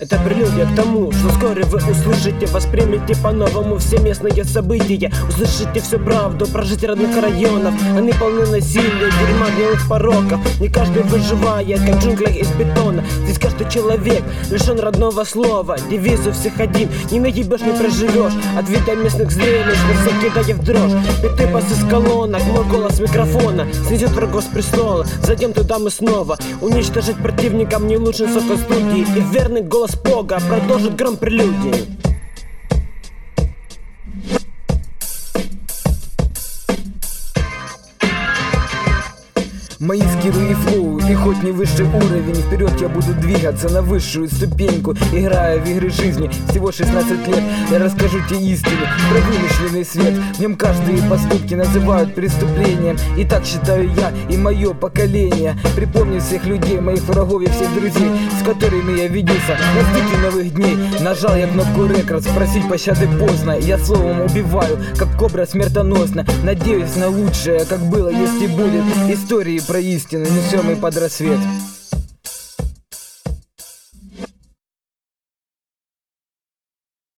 Это прелюдия к тому, что вскоре вы услышите, воспримете по-новому все местные события. Услышите всю правду про жителей родных районов. Они полны насилия, дерьма, гнилых пороков. Не каждый выживает, как в джунглях из бетона. Здесь каждый человек лишен родного слова. Девиз у всех один: не наебешь, не проживешь. От вида местных зрелищ на всех кидая в дрожь. Биты бас из колонок, мой голос микрофона снесет врагов с престола. Зайдем туда мы снова. Уничтожить противникам не лучше студии. И верный голос Бога продолжит гром прелюдии. Мои скиллы и флоу, и хоть не высший уровень, вперед я буду двигаться на высшую ступеньку. Играя в игры жизни всего 16 лет, я расскажу тебе истину про вымышленный свет. В нем каждые поступки называют преступлением. И так считаю я и мое поколение. Припомню всех людей, моих врагов и всех друзей, с которыми я виделся на стыке новых дней. Нажал я кнопку рекорд, спросить пощады поздно. Я словом убиваю, как кобра смертоносно. Надеюсь на лучшее, как было, есть и будет. Истории про истину несем и под рассвет.